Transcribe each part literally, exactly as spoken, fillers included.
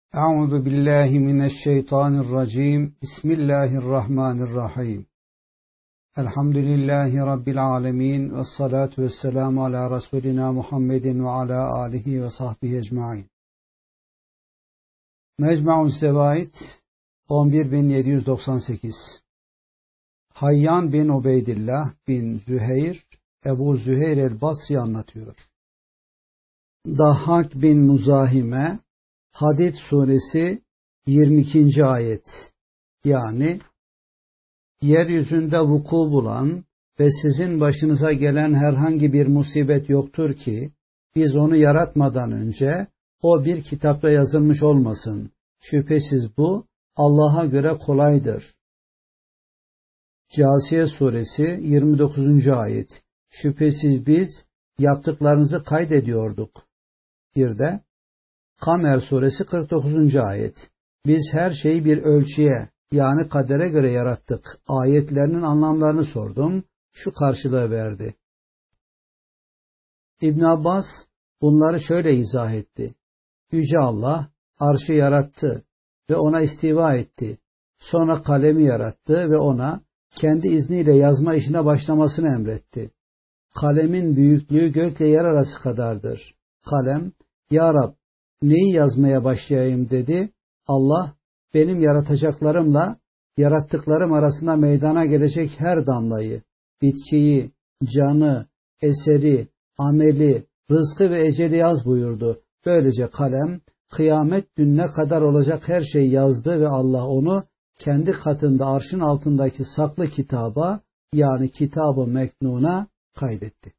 Euzu billahi mineşşeytanirracim. Bismillahirrahmanirrahim. Elhamdülillahi rabbil alamin ve salatu vesselamü ala Resulina Muhammedin ve ala alihi ve sahbihi ecmaîn. Mecmu'uz Zevaid on bir bin yedi yüz doksan sekiz. Hayyan bin Ubeydillah bin Züheyr, Ebu Züheyr el-Basri anlatıyor. Dahhak bin Muzahime, Hadid suresi yirmi ikinci ayet, yani yeryüzünde vuku bulan ve sizin başınıza gelen herhangi bir musibet yoktur ki biz onu yaratmadan önce o bir kitapta yazılmış olmasın. Şüphesiz bu Allah'a göre kolaydır. Câsiye suresi yirmi dokuzuncu ayet. Şüphesiz biz yaptıklarınızı kaydediyorduk. Bir de Kamer suresi kırk dokuzuncu ayet. Biz her şeyi bir ölçüye, yani kadere göre yarattık. Ayetlerinin anlamlarını sordum. Şu karşılığı verdi. İbn Abbas bunları şöyle izah etti. Yüce Allah arşı yarattı ve ona istiva etti. Sonra kalemi yarattı ve ona kendi izniyle yazma işine başlamasını emretti. Kalemin büyüklüğü gökle yer arası kadardır. Kalem, Ya Rab, neyi yazmaya başlayayım dedi. Allah, benim yaratacaklarımla yarattıklarım arasında meydana gelecek her damlayı, bitkiyi, canı, eseri, ameli, rızkı ve eceli yaz buyurdu. Böylece kalem, kıyamet gününe kadar olacak her şeyi yazdı ve Allah onu kendi katında arşın altındaki saklı kitaba, yani Kitab-ı Meknun'a kaydetti.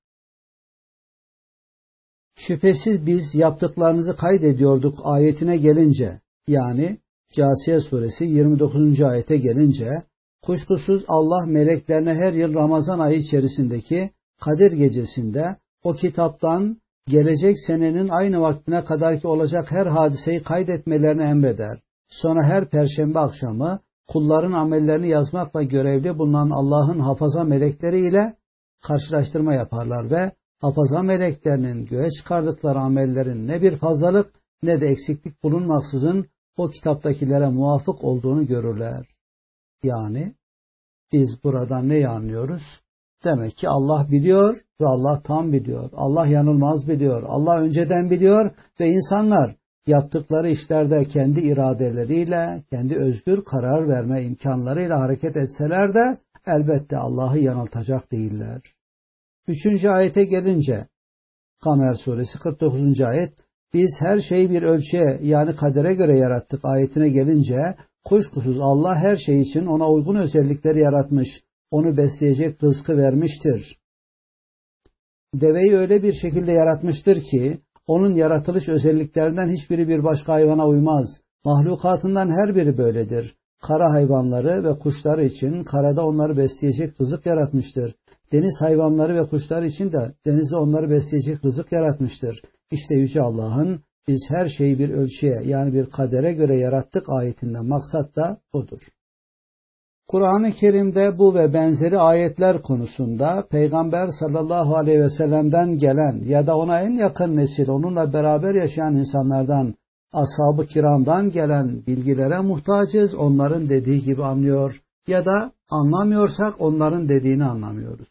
Şüphesiz biz yaptıklarınızı kaydediyorduk ayetine gelince, yani Câsiye suresi yirmi dokuzuncu ayete gelince, kuşkusuz Allah meleklerine her yıl Ramazan ayı içerisindeki Kadir gecesinde o kitaptan gelecek senenin aynı vaktine kadarki olacak her hadiseyi kaydetmelerini emreder. Sonra her perşembe akşamı kulların amellerini yazmakla görevli bulunan Allah'ın hafaza melekleriyle karşılaştırma yaparlar ve hafaza meleklerinin göğe çıkardıkları amellerin ne bir fazlalık ne de eksiklik bulunmaksızın o kitaptakilere muvafık olduğunu görürler. Yani biz buradan neyi anlıyoruz? Demek ki Allah biliyor ve Allah tam biliyor. Allah yanılmaz biliyor. Allah önceden biliyor ve insanlar yaptıkları işlerde kendi iradeleriyle, kendi özgür karar verme imkanlarıyla hareket etseler de elbette Allah'ı yanıltacak değiller. Üçüncü ayete gelince, Kamer suresi kırk dokuzuncu ayet, biz her şeyi bir ölçüye, yani kadere göre yarattık ayetine gelince, kuşkusuz Allah her şey için ona uygun özellikleri yaratmış, onu besleyecek rızkı vermiştir. Deveyi öyle bir şekilde yaratmıştır ki, onun yaratılış özelliklerinden hiçbiri bir başka hayvana uymaz. Mahlukatından her biri böyledir. Kara hayvanları ve kuşları için karada onları besleyecek rızık yaratmıştır. Deniz hayvanları ve kuşlar için de denizde onları besleyecek rızık yaratmıştır. İşte Yüce Allah'ın biz her şeyi bir ölçüye, yani bir kadere göre yarattık ayetinden maksat da budur. Kur'an-ı Kerim'de bu ve benzeri ayetler konusunda Peygamber sallallahu aleyhi ve sellem'den gelen ya da ona en yakın nesil, onunla beraber yaşayan insanlardan, ashab-ı kiramdan gelen bilgilere muhtacız. Onların dediği gibi anlıyor ya da anlamıyorsak onların dediğini anlamıyoruz.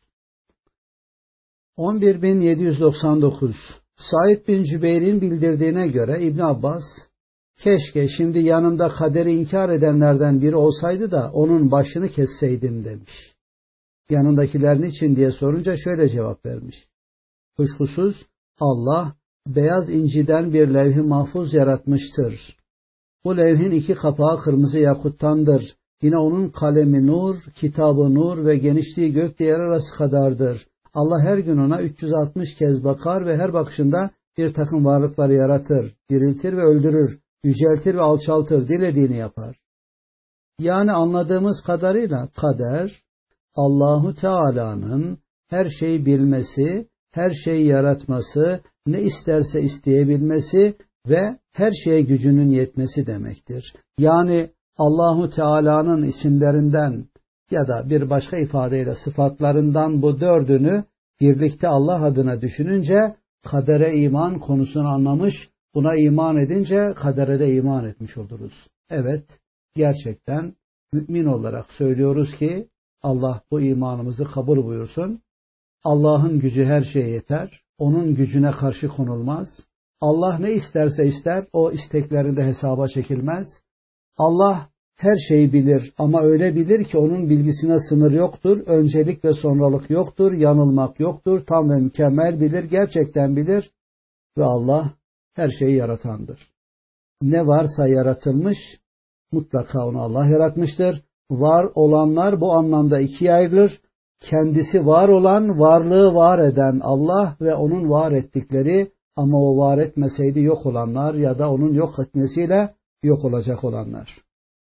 on bir bin yedi yüz doksan dokuz. Said bin Cübeyr'in bildirdiğine göre İbn Abbas, keşke şimdi yanımda kaderi inkar edenlerden biri olsaydı da onun başını kesseydim demiş. Yanındakilerin için diye sorunca şöyle cevap vermiş. Kuşkusuz Allah beyaz inciden bir levh-i mahfuz yaratmıştır. Bu levhin iki kapağı kırmızı yakuttandır. Yine onun kalemi nur, kitabı nur ve genişliği gökle yer arası kadardır. Allah her gün ona üç yüz altmış kez bakar ve her bakışında bir takım varlıkları yaratır, diriltir ve öldürür, yüceltir ve alçaltır, dilediğini yapar. Yani anladığımız kadarıyla kader, Allahu Teala'nın her şeyi bilmesi, her şeyi yaratması, ne isterse isteyebilmesi ve her şeye gücünün yetmesi demektir. Yani Allahu Teala'nın isimlerinden ya da bir başka ifadeyle sıfatlarından bu dördünü birlikte Allah adına düşününce kadere iman konusunu anlamış, Buna iman edince kadere de iman etmiş oluruz. Evet, gerçekten mümin olarak söylüyoruz ki Allah bu imanımızı kabul buyursun. Allah'ın gücü her şeye yeter. Onun gücüne karşı konulmaz. Allah ne isterse ister, o isteklerinde hesaba çekilmez. Allah her şeyi bilir ama öyle bilir ki onun bilgisine sınır yoktur. Öncelik ve sonralık yoktur. Yanılmak yoktur. Tam ve mükemmel bilir. Gerçekten bilir. Ve Allah her şeyi yaratandır. Ne varsa yaratılmış, mutlaka onu Allah yaratmıştır. Var olanlar bu anlamda ikiye ayrılır. Kendisi var olan, varlığı var eden Allah ve onun var ettikleri, ama o var etmeseydi yok olanlar ya da onun yok etmesiyle yok olacak olanlar.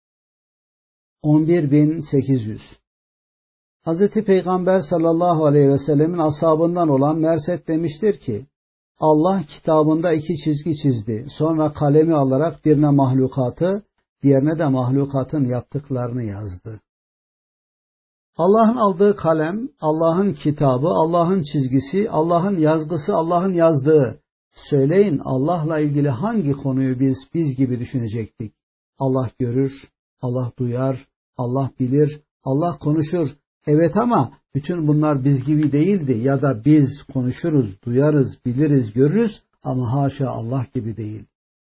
on bir bin sekiz yüz Hazreti Peygamber sallallahu aleyhi ve sellemin ashabından olan Merset demiştir ki, Allah kitabında iki çizgi çizdi. Sonra kalemi alarak birine mahlukatı, diğerine de mahlukatın yaptıklarını yazdı. Allah'ın aldığı kalem, Allah'ın kitabı, Allah'ın çizgisi, Allah'ın yazgısı, Allah'ın yazdığı. Söyleyin, Allah'la ilgili hangi konuyu biz biz gibi düşünecektik? Allah görür, Allah duyar, Allah bilir, Allah konuşur. Evet, ama bütün bunlar biz gibi değildi ya da biz konuşuruz, duyarız, biliriz, görürüz ama haşa Allah gibi değil.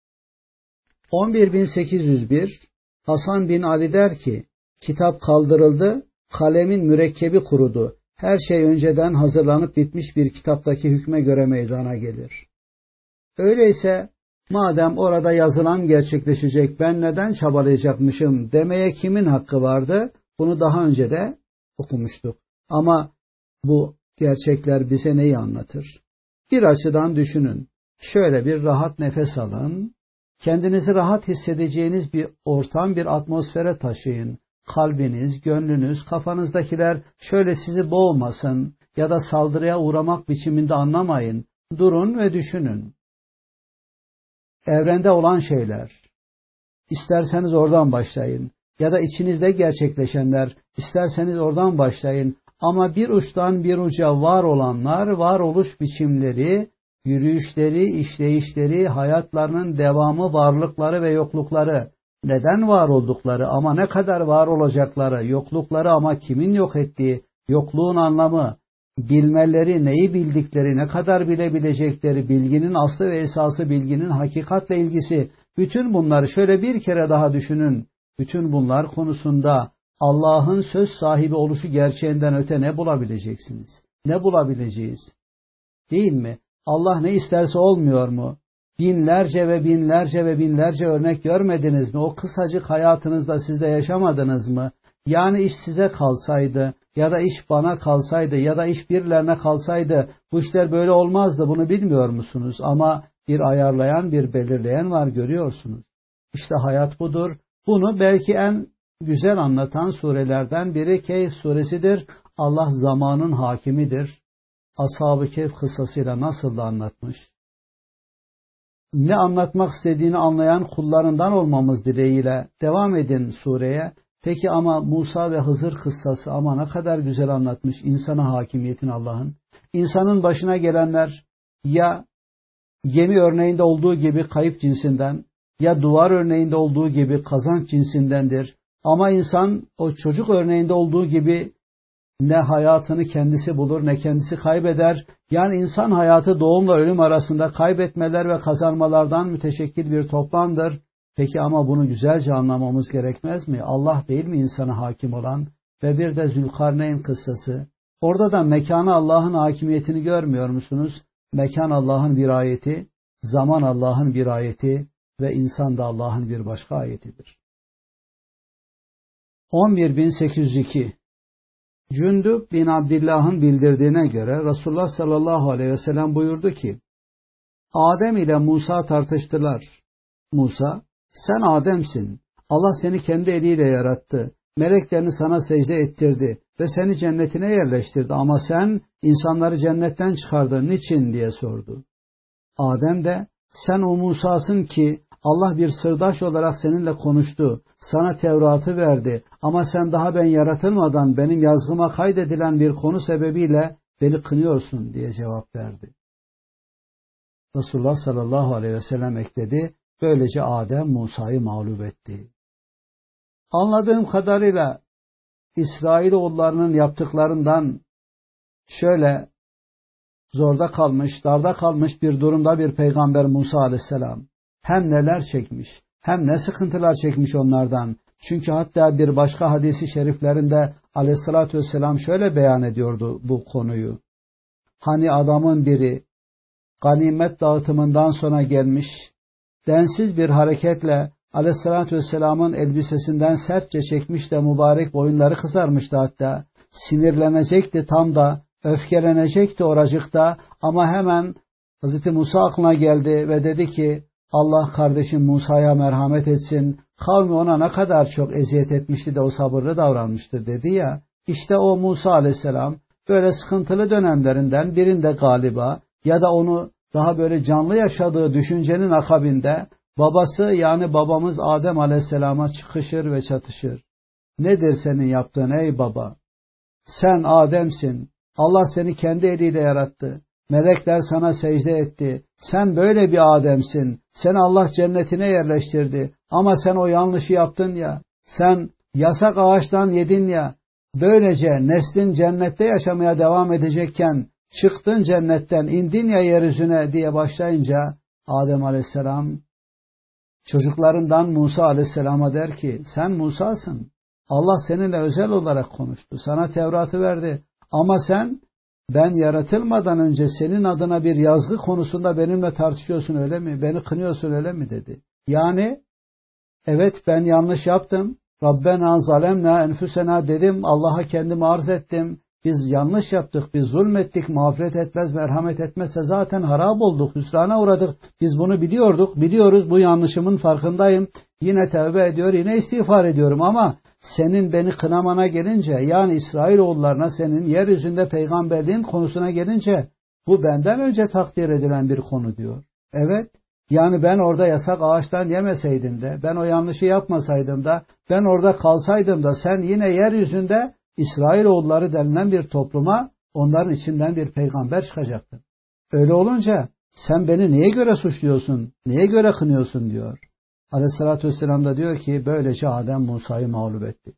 on bir bin sekiz yüz bir Hasan bin Ali der ki, kitap kaldırıldı, kalemin mürekkebi kurudu. Her şey önceden hazırlanıp bitmiş bir kitaptaki hükme göre meydana gelir. Öyleyse madem orada yazılan gerçekleşecek, ben neden çabalayacakmışım demeye kimin hakkı vardı? Bunu daha önce de okumuştuk. Ama bu gerçekler bize neyi anlatır? Bir açıdan düşünün. Şöyle bir rahat nefes alın. Kendinizi rahat hissedeceğiniz bir ortam, bir atmosfere taşıyın. Kalbiniz, gönlünüz, kafanızdakiler şöyle sizi boğmasın ya da saldırıya uğramak biçiminde anlamayın. Durun ve düşünün. Evrende olan şeyler. İsterseniz oradan başlayın. Ya da içinizde gerçekleşenler, isterseniz oradan başlayın. Ama bir uçtan bir uca var olanlar, varoluş biçimleri, yürüyüşleri, işleyişleri, hayatlarının devamı, varlıkları ve yoklukları, neden var oldukları ama ne kadar var olacakları, yoklukları ama kimin yok ettiği, yokluğun anlamı, bilmeleri, neyi bildikleri, ne kadar bilebilecekleri, bilginin aslı ve esası, bilginin hakikatle ilgisi, bütün bunları şöyle bir kere daha düşünün. Bütün bunlar konusunda Allah'ın söz sahibi oluşu gerçeğinden öte ne bulabileceksiniz? Ne bulabileceğiz? Değil mi? Allah ne isterse olmuyor mu? Binlerce ve binlerce ve binlerce örnek görmediniz mi? O kısacık hayatınızda siz de yaşamadınız mı? Yani iş size kalsaydı ya da iş bana kalsaydı ya da iş birilerine kalsaydı bu işler böyle olmazdı. Bunu bilmiyor musunuz? Ama bir ayarlayan, bir belirleyen var, görüyorsunuz. İşte hayat budur. Bunu belki en güzel anlatan surelerden biri Kehf suresidir. Allah zamanın hakimidir. Ashab-ı Kehf kıssasıyla nasıl da anlatmış. Ne anlatmak istediğini anlayan kullarından olmamız dileğiyle devam edin sureye. Peki ama Musa ve Hızır kıssası, ama ne kadar güzel anlatmış insana hakimiyetin Allah'ın. İnsanın başına gelenler ya gemi örneğinde olduğu gibi kayıp cinsinden, ya duvar örneğinde olduğu gibi kazanç cinsindendir. Ama insan o çocuk örneğinde olduğu gibi ne hayatını kendisi bulur ne kendisi kaybeder. Yani insan hayatı doğumla ölüm arasında kaybetmeler ve kazanmalardan müteşekkil bir toplamdır. Peki ama bunu güzelce anlamamız gerekmez mi? Allah değil mi insana hakim olan? Ve bir de Zülkarneyn kıssası. Orada da mekana Allah'ın hakimiyetini görmüyor musunuz? Mekan Allah'ın bir ayeti, zaman Allah'ın bir ayeti ve insan da Allah'ın bir başka ayetidir. on bir bin sekiz yüz iki Cündüb bin Abdillah'ın bildirdiğine göre Resulullah sallallahu aleyhi ve sellem buyurdu ki, Adem ile Musa tartıştılar. Musa, sen Adem'sin. Allah seni kendi eliyle yarattı. Meleklerini sana secde ettirdi ve seni cennetine yerleştirdi. Ama sen insanları cennetten çıkardın. Niçin diye sordu. Adem de, sen o Musa'sın ki Allah bir sırdaş olarak seninle konuştu. Sana Tevrat'ı verdi. Ama sen daha ben yaratılmadan benim yazgıma kaydedilen bir konu sebebiyle beni kınıyorsun diye cevap verdi. Resulullah sallallahu aleyhi ve sellem ekledi. Böylece Adem Musa'yı mağlup etti. Anladığım kadarıyla İsrailoğullarının yaptıklarından şöyle zorda kalmış, darda kalmış bir durumda bir peygamber Musa aleyhisselam hem neler çekmiş, hem ne sıkıntılar çekmiş onlardan. Çünkü hatta bir başka hadisi şeriflerinde aleyhissalatü vesselam şöyle beyan ediyordu bu konuyu. Hani adamın biri ganimet dağıtımından sonra gelmiş, densiz bir hareketle aleyhissalatü vesselamın elbisesinden sertçe çekmiş de mübarek boyunları kızarmıştı hatta. Sinirlenecekti tam da, öfkelenecekti oracıkta ama hemen Hazreti Musa aklına geldi ve dedi ki Allah kardeşim Musa'ya merhamet etsin. Kavmi ona ne kadar çok eziyet etmişti de o sabırlı davranmıştı dedi ya. İşte o Musa aleyhisselam böyle sıkıntılı dönemlerinden birinde galiba ya da onu daha böyle canlı yaşadığı düşüncenin akabinde babası yani babamız Adem aleyhisselama çıkışır ve çatışır. Nedir senin yaptığın ey baba? Sen Adem'sin. Allah seni kendi eliyle yarattı. Melekler sana secde etti. Sen böyle bir Adem'sin. Seni Allah cennetine yerleştirdi. Ama sen o yanlışı yaptın ya. Sen yasak ağaçtan yedin ya. Böylece neslin cennette yaşamaya devam edecekken çıktın cennetten indin ya yeryüzüne diye başlayınca Adem aleyhisselam çocuklarından Musa aleyhisselama der ki sen Musa'sın. Allah seninle özel olarak konuştu. Sana Tevrat'ı verdi. Ama sen ben yaratılmadan önce senin adına bir yazgı konusunda benimle tartışıyorsun öyle mi? Beni kınıyorsun öyle mi dedi. Yani evet ben yanlış yaptım. Rabbena zalemna enfusena dedim. Allah'a kendimi arz ettim. Biz yanlış yaptık. Biz zulmettik. Mağfiret etmez, merhamet etmezse zaten harap olduk. Hüsrana uğradık. Biz bunu biliyorduk. Biliyoruz bu yanlışımın farkındayım. Yine tevbe ediyor. Yine istiğfar ediyorum ama senin beni kınamana gelince yani İsrailoğullarına senin yeryüzünde peygamberliğin konusuna gelince bu benden önce takdir edilen bir konu diyor. Evet yani ben orada yasak ağaçtan yemeseydim de ben o yanlışı yapmasaydım da ben orada kalsaydım da sen yine yeryüzünde İsrailoğulları denilen bir topluma onların içinden bir peygamber çıkacaktın. Öyle olunca sen beni neye göre suçluyorsun, neye göre kınıyorsun diyor. Aleyhissalatü vesselam da diyor ki böylece Adem Musa'yı mağlup etti.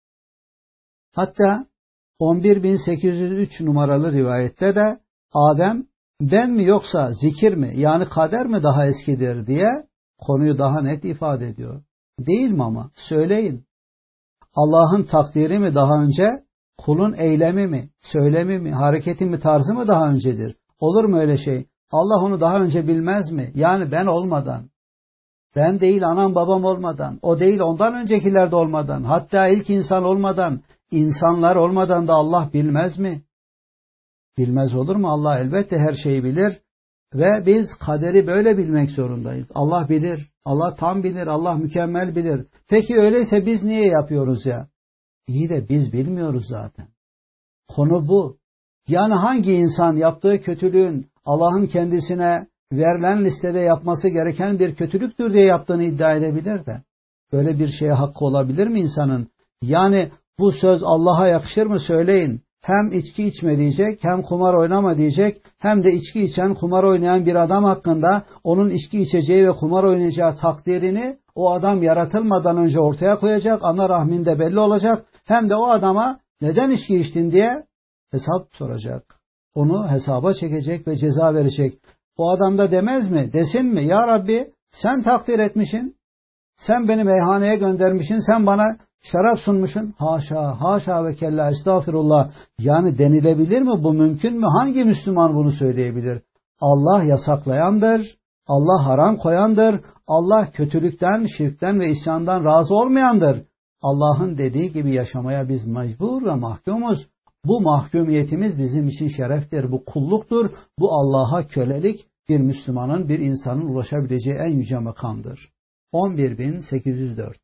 Hatta on bir bin sekiz yüz üç numaralı rivayette de Adem ben mi yoksa zikir mi yani kader mi daha eskidir diye konuyu daha net ifade ediyor. Değil mi ama söyleyin. Allah'ın takdiri mi daha önce, kulun eylemi mi, söylemi mi, hareketi mi, tarzı mı daha öncedir? Olur mu öyle şey? Allah onu daha önce bilmez mi? Yani ben olmadan. Ben değil anam babam olmadan, o değil ondan öncekiler de olmadan, hatta ilk insan olmadan, insanlar olmadan da Allah bilmez mi? Bilmez olur mu? Allah elbette her şeyi bilir ve biz kaderi böyle bilmek zorundayız. Allah bilir, Allah tam bilir, Allah mükemmel bilir. Peki öyleyse biz niye yapıyoruz ya? İyi de biz bilmiyoruz zaten. Konu bu. Yani hangi insan yaptığı kötülüğün Allah'ın kendisine verilen listede yapması gereken bir kötülüktür diye yaptığını iddia edebilir de. Böyle bir şeye hakkı olabilir mi insanın? Yani bu söz Allah'a yakışır mı söyleyin. Hem içki içme diyecek, hem kumar oynama diyecek, hem de içki içen, kumar oynayan bir adam hakkında onun içki içeceği ve kumar oynayacağı takdirini o adam yaratılmadan önce ortaya koyacak, ana rahminde belli olacak. Hem de o adama neden içki içtin diye hesap soracak. Onu hesaba çekecek ve ceza verecek. O adam da demez mi, desin mi? Ya Rabbi sen takdir etmişsin, sen beni meyhaneye göndermişsin, sen bana şarap sunmuşsun. Haşa, haşa ve kella estağfirullah. Yani denilebilir mi? Bu mümkün mü? Hangi Müslüman bunu söyleyebilir? Allah yasaklayandır. Allah haram koyandır. Allah kötülükten, şirkten ve isyandan razı olmayandır. Allah'ın dediği gibi yaşamaya biz mecbur ve mahkumuz. Bu mahkumiyetimiz bizim için şereftir. Bu kulluktur. Bu Allah'a kölelik bir Müslümanın, bir insanın ulaşabileceği en yüce makamdır. on bir bin sekiz yüz dört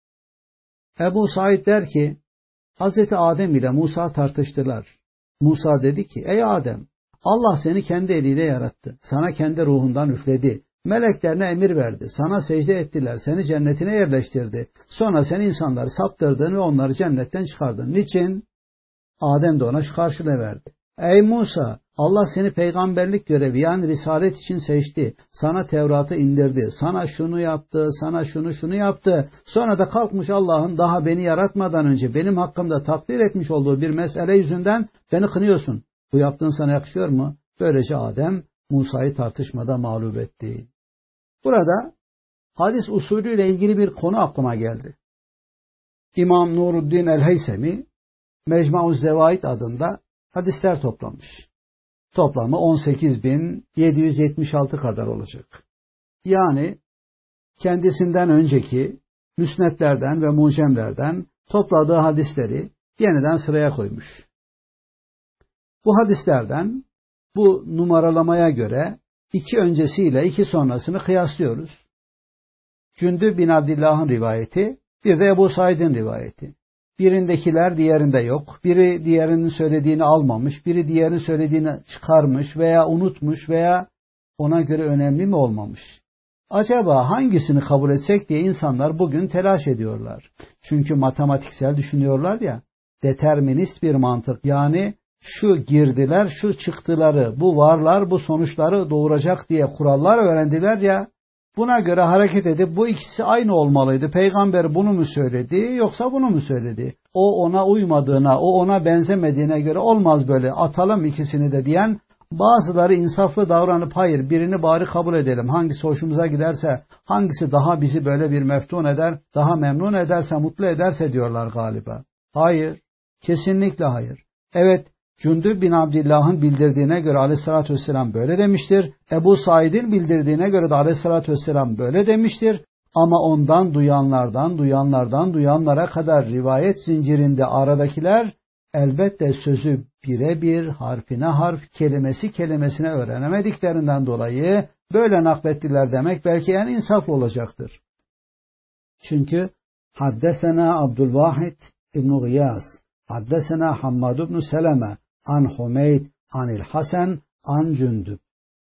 Ebu Said der ki, Hazreti Adem ile Musa tartıştılar. Musa dedi ki, ey Adem, Allah seni kendi eliyle yarattı. Sana kendi ruhundan üfledi. Meleklerine emir verdi. Sana secde ettiler. Seni cennetine yerleştirdi. Sonra sen insanları saptırdın ve onları cennetten çıkardın. Niçin? Adem de ona şu karşılığı verdi. Ey Musa, Allah seni peygamberlik görevi yani risalet için seçti. Sana Tevrat'ı indirdi. Sana şunu yaptı, sana şunu şunu yaptı. Sonra da kalkmış Allah'ın daha beni yaratmadan önce benim hakkımda takdir etmiş olduğu bir mesele yüzünden beni kınıyorsun. Bu yaptığın sana yakışıyor mu? Böylece Adem Musa'yı tartışmada mağlup etti. Burada hadis usulüyle ilgili bir konu aklıma geldi. İmam Nuruddin el-Heysemi Mecmu-uz Zevaid adında hadisler toplamış. Toplamı on sekiz bin yedi yüz yetmiş altı kadar olacak. Yani kendisinden önceki müsnetlerden ve mucemlerden topladığı hadisleri yeniden sıraya koymuş. Bu hadislerden bu numaralamaya göre iki öncesiyle iki sonrasını kıyaslıyoruz. Cündüb bin Abdillah'ın rivayeti, bir de Ebu Said'in rivayeti. Birindekiler diğerinde yok. Biri diğerinin söylediğini almamış, biri diğerinin söylediğini çıkarmış veya unutmuş veya ona göre önemli mi olmamış? Acaba hangisini kabul etsek diye insanlar bugün telaş ediyorlar. Çünkü matematiksel düşünüyorlar ya, determinist bir mantık. Yani şu girdiler, şu çıktıları, bu varlar, bu sonuçları doğuracak diye kurallar öğrendiler ya, buna göre hareket edip bu ikisi aynı olmalıydı. Peygamber bunu mu söyledi yoksa bunu mu söyledi? O ona uymadığına, o ona benzemediğine göre olmaz böyle. Atalım ikisini de diyen bazıları insaflı davranıp hayır birini bari kabul edelim. Hangisi hoşumuza giderse, hangisi daha bizi böyle bir meftun eder, daha memnun ederse, mutlu ederse diyorlar galiba. Hayır, kesinlikle hayır. Evet, Cündüb bin Abdillah'ın bildirdiğine göre aleyhissalatü vesselam böyle demiştir. Ebu Said'in bildirdiğine göre de aleyhissalatü vesselam böyle demiştir. Ama ondan duyanlardan, duyanlardan duyanlara kadar rivayet zincirinde aradakiler elbette sözü birebir, harfine harf, kelimesi kelimesine öğrenemediklerinden dolayı böyle naklettiler demek belki en insaflı olacaktır. Çünkü Haddesena Abdülvahid İbn-i Gıyas, Haddesena Hammad ibn Seleme, An Humeyd, Anil Hasan, An Cündüb.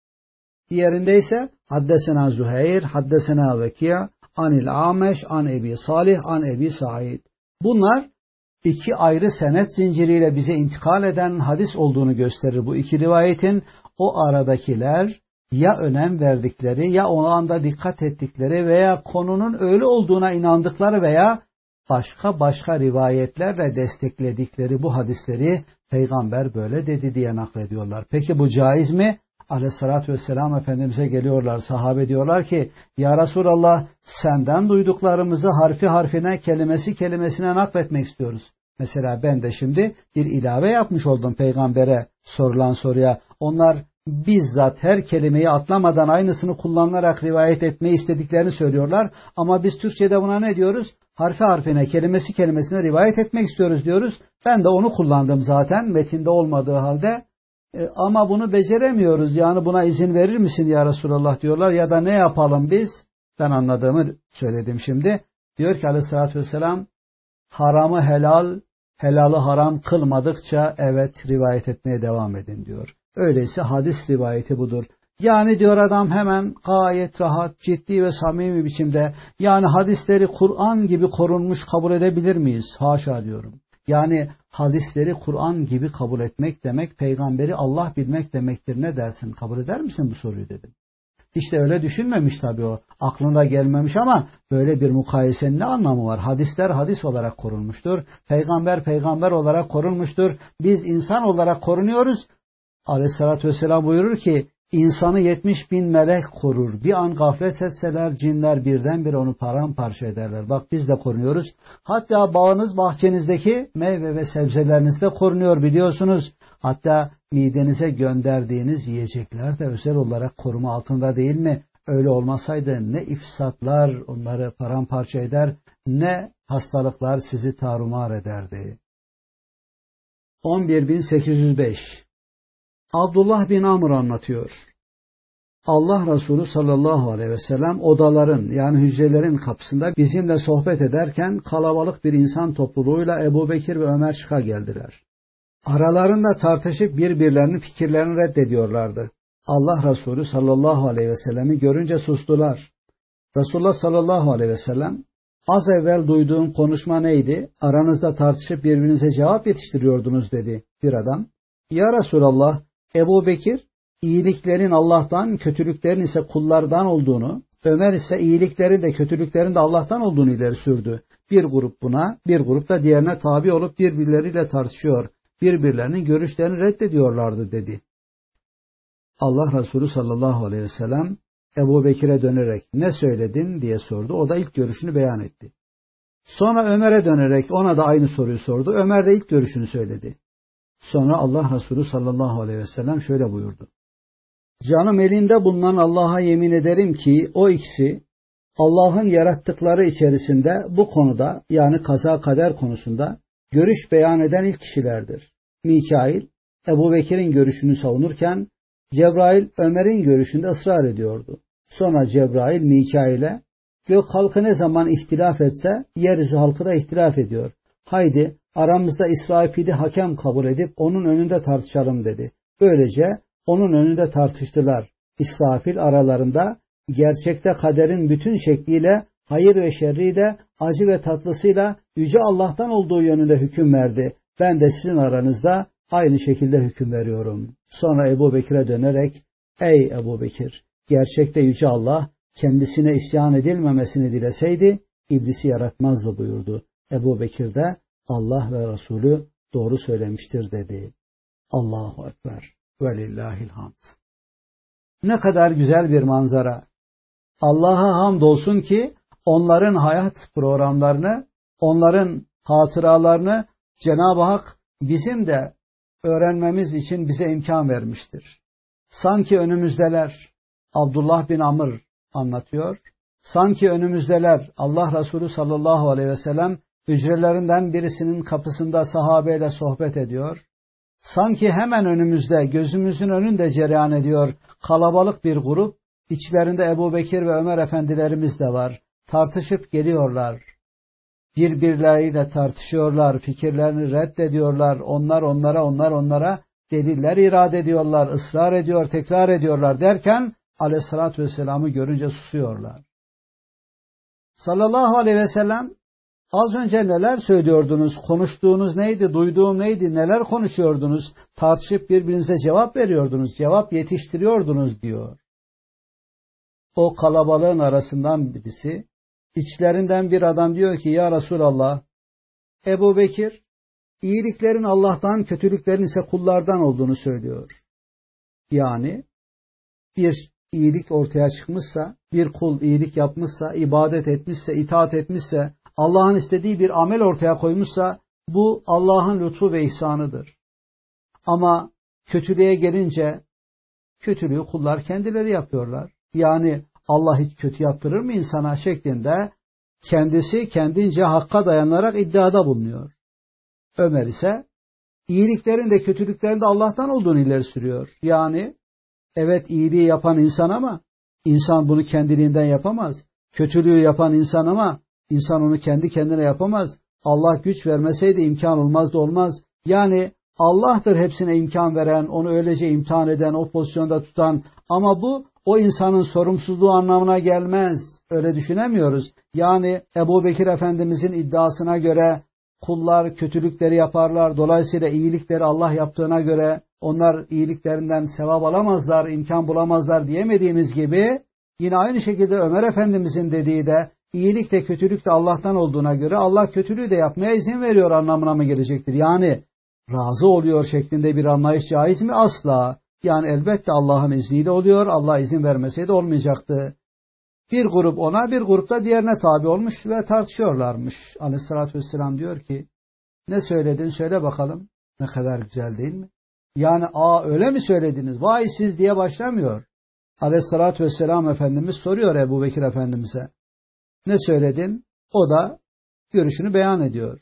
Diğerinde ise Haddesena Züheyr, Haddesena Vekiya, Anil Ameş, An Ebi Salih, An Ebi Said. Bunlar iki ayrı senet zinciriyle bize intikal eden hadis olduğunu gösterir bu iki rivayetin. O aradakiler ya önem verdikleri ya o anda dikkat ettikleri veya konunun öyle olduğuna inandıkları veya başka başka rivayetlerle destekledikleri bu hadisleri Peygamber böyle dedi diye naklediyorlar. Peki bu caiz mi? Aleyhissalatü vesselam Efendimiz'e geliyorlar. Sahabe diyorlar ki ya Resulallah senden duyduklarımızı harfi harfine kelimesi kelimesine nakletmek istiyoruz. Mesela ben de şimdi bir ilave yapmış oldum Peygamber'e sorulan soruya. Onlar bizzat her kelimeyi atlamadan aynısını kullanarak rivayet etmeyi istediklerini söylüyorlar. Ama biz Türkçe'de buna ne diyoruz? Harfi harfine, kelimesi kelimesine rivayet etmek istiyoruz diyoruz. Ben de onu kullandım zaten metinde olmadığı halde. E, ama bunu beceremiyoruz. Yani buna izin verir misin ya Resulallah diyorlar. Ya da ne yapalım biz? Ben anladığımı söyledim şimdi. Diyor ki aleyhissalatü vesselam haramı helal, helalı haram kılmadıkça evet rivayet etmeye devam edin diyor. Öyleyse hadis rivayeti budur. Yani diyor adam hemen gayet rahat, ciddi ve samimi biçimde yani hadisleri Kur'an gibi korunmuş kabul edebilir miyiz? Haşa diyorum. Yani hadisleri Kur'an gibi kabul etmek demek, peygamberi Allah bilmek demektir. Ne dersin? Kabul eder misin bu soruyu dedim. İşte öyle düşünmemiş tabii o. Aklına gelmemiş ama böyle bir mukayesenin ne anlamı var? Hadisler hadis olarak korunmuştur. Peygamber peygamber olarak korunmuştur. Biz insan olarak korunuyoruz. Aleyhissalatü vesselam buyurur ki insanı yetmiş bin melek korur. Bir an gaflet etseler cinler birdenbire onu paramparça ederler. Bak biz de korunuyoruz. Hatta bağınız bahçenizdeki meyve ve sebzeleriniz de korunuyor biliyorsunuz. Hatta midenize gönderdiğiniz yiyecekler de özel olarak koruma altında değil mi? Öyle olmasaydı ne ifsatlar onları paramparça eder, ne hastalıklar sizi tarumar ederdi. on bir bin sekiz yüz beş Abdullah bin Amr anlatıyor. Allah Resulü sallallahu aleyhi ve sellem odaların yani hücrelerin kapısında bizimle sohbet ederken kalabalık bir insan topluluğuyla Ebu Bekir ve Ömer çıka geldiler. Aralarında tartışıp birbirlerinin fikirlerini reddediyorlardı. Allah Resulü sallallahu aleyhi ve sellemi görünce sustular. Resulullah sallallahu aleyhi ve sellem az evvel duyduğum konuşma neydi? Aranızda tartışıp birbirinize cevap yetiştiriyordunuz dedi bir adam. Ya Resulallah Ebu Bekir, iyiliklerin Allah'tan, kötülüklerin ise kullardan olduğunu, Ömer ise iyiliklerin de kötülüklerin de Allah'tan olduğunu ileri sürdü. Bir grup buna, bir grup da diğerine tabi olup birbirleriyle tartışıyor, birbirlerinin görüşlerini reddediyorlardı dedi. Allah Resulü sallallahu aleyhi ve sellem Ebu Bekir'e dönerek ne söyledin diye sordu. O da ilk görüşünü beyan etti. Sonra Ömer'e dönerek ona da aynı soruyu sordu. Ömer de ilk görüşünü söyledi. Sonra Allah Resulü sallallahu aleyhi ve sellem şöyle buyurdu. Canım elinde bulunan Allah'a yemin ederim ki o ikisi Allah'ın yarattıkları içerisinde bu konuda, yani kaza kader konusunda görüş beyan eden ilk kişilerdir. Mikail, Ebu Bekir'in görüşünü savunurken Cebrail Ömer'in görüşünde ısrar ediyordu. Sonra Cebrail Mikail'e gök halkı ne zaman ihtilaf etse yeryüzü halkı da ihtilaf ediyor. Haydi aramızda İsrafil'i hakem kabul edip onun önünde tartışalım dedi. Böylece onun önünde tartıştılar. İsrafil aralarında gerçekte kaderin bütün şekliyle, hayır ve şerriyle, acı ve tatlısıyla Yüce Allah'tan olduğu yönünde hüküm verdi. Ben de sizin aranızda aynı şekilde hüküm veriyorum. Sonra Ebu Bekir'e dönerek, ey Ebu Bekir, gerçekte Yüce Allah kendisine isyan edilmemesini dileseydi, iblisi yaratmazdı buyurdu. Ebu Bekir de Allah ve Resulü doğru söylemiştir dedi. Allahu Ekber ve lillahil hamd. Ne kadar güzel bir manzara. Allah'a hamdolsun ki onların hayat programlarını, onların hatıralarını Cenab-ı Hak bizim de öğrenmemiz için bize imkan vermiştir. Sanki önümüzdeler. Abdullah bin Amr anlatıyor. Sanki önümüzdeler. Allah Resulü sallallahu aleyhi ve sellem hücrelerinden birisinin kapısında sahabeyle sohbet ediyor. Sanki hemen önümüzde, gözümüzün önünde cereyan ediyor kalabalık bir grup. İçlerinde Ebu Bekir ve Ömer efendilerimiz de var. Tartışıp geliyorlar. Birbirleriyle tartışıyorlar, fikirlerini reddediyorlar. Onlar onlara, onlar onlara deliller irade ediyorlar, ısrar ediyor, tekrar ediyorlar derken Aleyhisselatü Vesselam'ı görünce susuyorlar. Sallallahu aleyhi ve sellem, az önce neler söylüyordunuz, konuştuğunuz neydi, duyduğum neydi, neler konuşuyordunuz, tartışıp birbirinize cevap veriyordunuz, cevap yetiştiriyordunuz diyor. O kalabalığın arasından birisi, içlerinden bir adam diyor ki, ya Resulallah, Ebu Bekir, iyiliklerin Allah'tan, kötülüklerin ise kullardan olduğunu söylüyor. Yani, bir iyilik ortaya çıkmışsa, bir kul iyilik yapmışsa, ibadet etmişse, itaat etmişse, Allah'ın istediği bir amel ortaya koymuşsa, bu Allah'ın lütfu ve ihsanıdır. Ama kötülüğe gelince, kötülüğü kullar kendileri yapıyorlar. Yani Allah hiç kötü yaptırır mı insana şeklinde kendisi kendince hakka dayanarak iddiada bulunuyor. Ömer ise iyiliklerin de kötülüklerin de Allah'tan olduğunu ileri sürüyor. Yani evet iyiliği yapan insan ama insan bunu kendiliğinden yapamaz. Kötülüğü yapan insan ama insan onu kendi kendine yapamaz. Allah güç vermeseydi imkan olmaz da olmaz. Yani Allah'tır hepsine imkan veren, onu öylece imtihan eden, o pozisyonda tutan ama bu o insanın sorumsuzluğu anlamına gelmez. Öyle düşünemiyoruz. Yani Ebu Bekir Efendimizin iddiasına göre kullar kötülükleri yaparlar. Dolayısıyla iyilikleri Allah yaptığına göre onlar iyiliklerinden sevap alamazlar, imkan bulamazlar diyemediğimiz gibi yine aynı şekilde Ömer Efendimizin dediği de iyilik de kötülük de Allah'tan olduğuna göre Allah kötülüğü de yapmaya izin veriyor anlamına mı gelecektir? Yani razı oluyor şeklinde bir anlayış caiz mi? Asla. Yani elbette Allah'ın izniyle oluyor. Allah izin vermeseydi olmayacaktı. Bir grup ona, bir grup da diğerine tabi olmuş ve tartışıyorlarmış. Aleyhissalatü vesselam diyor ki, ne söyledin söyle bakalım. Ne kadar güzel değil mi? Yani aa öyle mi söylediniz? Vay siz diye başlamıyor. Aleyhissalatü vesselam Efendimiz soruyor Ebu Bekir Efendimiz'e. Ne söyledin? O da görüşünü beyan ediyor.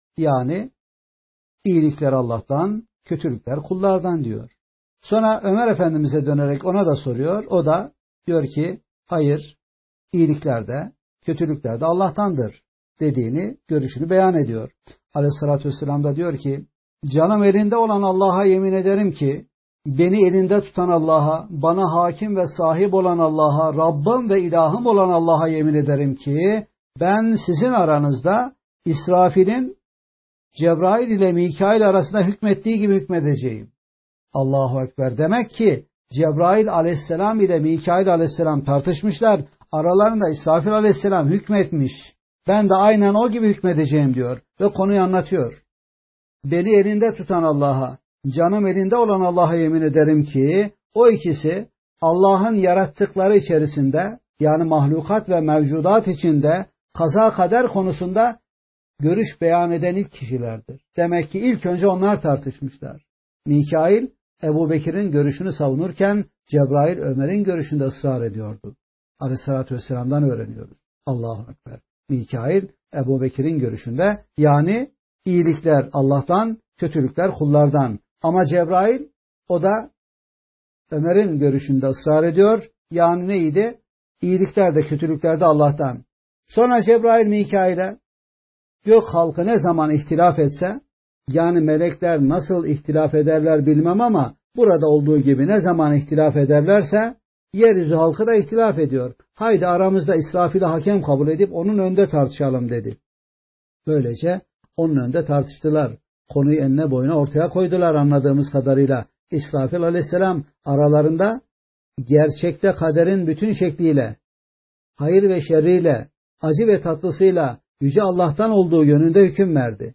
Yani iyilikler Allah'tan, kötülükler kullardan diyor. Sonra Ömer Efendimiz'e dönerek ona da soruyor. O da diyor ki hayır, iyilikler de, kötülükler de Allah'tandır dediğini, görüşünü beyan ediyor. Aleyhissalatü vesselam da diyor ki canım elinde olan Allah'a yemin ederim ki beni elinde tutan Allah'a, bana hakim ve sahip olan Allah'a, Rabbim ve ilahım olan Allah'a yemin ederim ki ben sizin aranızda İsrafil'in Cebrail ile Mikail arasında hükmettiği gibi hükmedeceğim. Allahu Ekber. Demek ki Cebrail aleyhisselam ile Mikail aleyhisselam tartışmışlar. Aralarında İsrafil aleyhisselam hükmetmiş. Ben de aynen o gibi hükmedeceğim diyor. Ve konuyu anlatıyor. Beni elinde tutan Allah'a, canım elinde olan Allah'a yemin ederim ki o ikisi Allah'ın yarattıkları içerisinde, yani mahlukat ve mevcudat içinde kaza kader konusunda görüş beyan eden ilk kişilerdir. Demek ki ilk önce onlar tartışmışlar. Mikail Ebu Bekir'in görüşünü savunurken Cebrail Ömer'in görüşünde ısrar ediyordu. Aleyhissalatü vesselam'dan öğreniyoruz. Allahu Ekber. Mikail Ebu Bekir'in görüşünde, yani iyilikler Allah'tan, kötülükler kullardan. Ama Cebrail o da Ömer'in görüşünde ısrar ediyor. Yani neydi? İyilikler de kötülükler de Allah'tan. Sonra Cebrail Mikail'e gök halkı ne zaman ihtilaf etse, yani melekler nasıl ihtilaf ederler bilmem ama burada olduğu gibi ne zaman ihtilaf ederlerse yeryüzü halkı da ihtilaf ediyor. Haydi aramızda İsrafil'i hakem kabul edip onun önünde tartışalım dedi. Böylece onun önünde tartıştılar. Konuyu enine boyuna ortaya koydular anladığımız kadarıyla. İsrafil aleyhisselam aralarında gerçekte kaderin bütün şekliyle, hayır ve şerriyle, acı ve tatlısıyla Yüce Allah'tan olduğu yönünde hüküm verdi.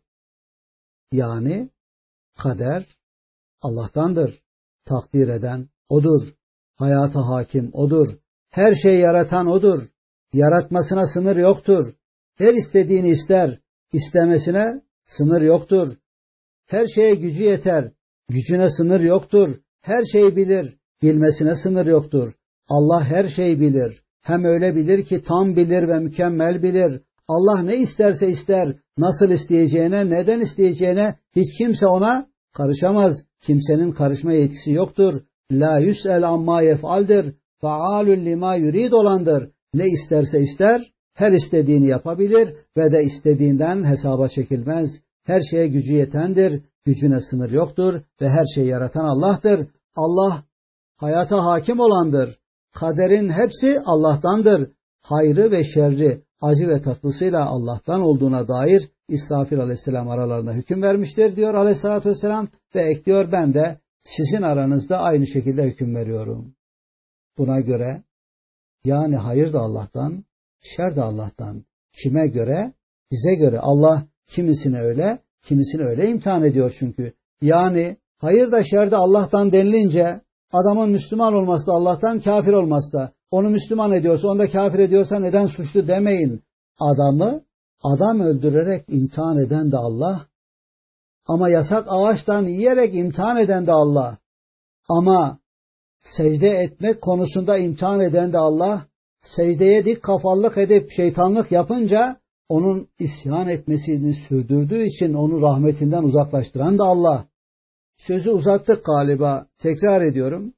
Yani kader Allah'tandır. Takdir eden O'dur. Hayata hakim O'dur. Her şeyi yaratan O'dur. Yaratmasına sınır yoktur. Her istediğini ister. İstemesine sınır yoktur. Her şeye gücü yeter. Gücüne sınır yoktur. Her şeyi bilir. Bilmesine sınır yoktur. Allah her şeyi bilir. Hem öyle bilir ki tam bilir ve mükemmel bilir. Allah ne isterse ister, nasıl isteyeceğine, neden isteyeceğine hiç kimse ona karışamaz. Kimsenin karışma yetkisi yoktur. La yüs'el amma yef'aldir. Faalun lima yurid olandır. Ne isterse ister, her istediğini yapabilir ve de istediğinden hesaba çekilmez. Her şeye gücü yetendir. Gücüne sınır yoktur ve her şeyi yaratan Allah'tır. Allah hayata hakim olandır. Kaderin hepsi Allah'tandır. Hayrı ve şerri, acı ve tatlısıyla Allah'tan olduğuna dair İsrafil aleyhisselam aralarında hüküm vermiştir diyor aleyhissalatü vesselam ve ekliyor, ben de sizin aranızda aynı şekilde hüküm veriyorum. Buna göre yani hayır da Allah'tan, şer de Allah'tan. Kime göre? Bize göre. Allah kimisini öyle, kimisini öyle imtihan ediyor çünkü. Yani hayır da şer de Allah'tan denilince adamın Müslüman olması da Allah'tan, kafir olması da. Onu Müslüman ediyorsa, onu da kafir ediyorsa neden suçlu demeyin. Adamı adam öldürerek imtihan eden de Allah. Ama yasak ağaçtan yiyerek imtihan eden de Allah. Ama secde etmek konusunda imtihan eden de Allah. Secdeye dik kafallık edip şeytanlık yapınca onun isyan etmesini sürdürdüğü için onu rahmetinden uzaklaştıran da Allah. Sözü uzattık galiba. Tekrar ediyorum.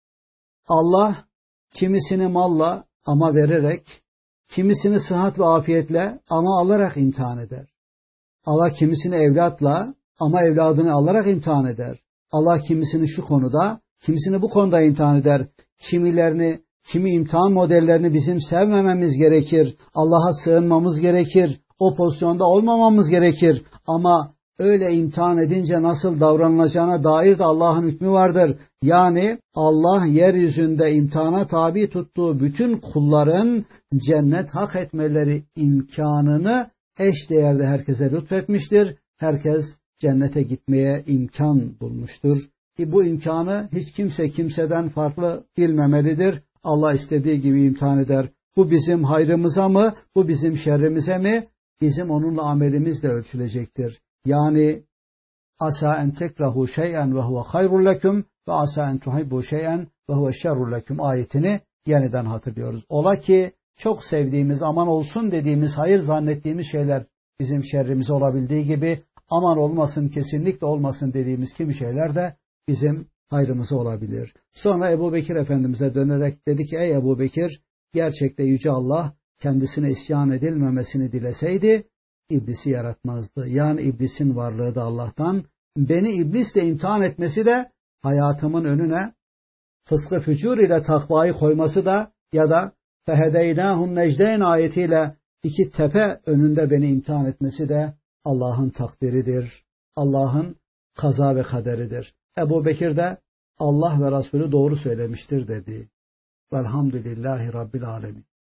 Allah kimisini malla ama vererek, kimisini sıhhat ve afiyetle ama alarak imtihan eder. Allah kimisini evlatla ama evladını alarak imtihan eder. Allah kimisini şu konuda, kimisini bu konuda imtihan eder. Kimilerini, kimi imtihan modellerini bizim sevmememiz gerekir. Allah'a sığınmamız gerekir. O pozisyonda olmamamız gerekir. Ama öyle imtihan edince nasıl davranılacağına dair de Allah'ın hükmü vardır. Yani Allah yeryüzünde imtihana tabi tuttuğu bütün kulların cennet hak etmeleri imkanını eş değerde herkese lütfetmiştir. Herkes cennete gitmeye imkan bulmuştur. E bu imkanı hiç kimse kimseden farklı bilmemelidir. Allah istediği gibi imtihan eder. Bu bizim hayrımıza mı? Bu bizim şerrimize mi? Bizim onunla amelimizle ölçülecektir. Yani asa en tekrahu şey'en ve huve hayrun leküm ve asa en tuhibbu şey'en ve huve şerrun leküm ayetini yeniden hatırlıyoruz. Ola ki çok sevdiğimiz, aman olsun dediğimiz, hayır zannettiğimiz şeyler bizim şerrimize olabildiği gibi aman olmasın, kesinlikle olmasın dediğimiz kimi şeyler de bizim hayrımıza olabilir. Sonra Ebu Bekir Efendimiz'e dönerek dedi ki, ey Ebu Bekir, gerçekte Yüce Allah kendisine isyan edilmemesini dileseydi İblisi yaratmazdı. Yani iblisin varlığı da Allah'tan. Beni iblisle imtihan etmesi de hayatımın önüne fıskı fücur ile takvayı koyması da ya da fehedeynâhun necdeyn ayetiyle iki tepe önünde beni imtihan etmesi de Allah'ın takdiridir. Allah'ın kaza ve kaderidir. Ebu Bekir de Allah ve Resulü doğru söylemiştir dedi. Velhamdülillahi Rabbil Alemin.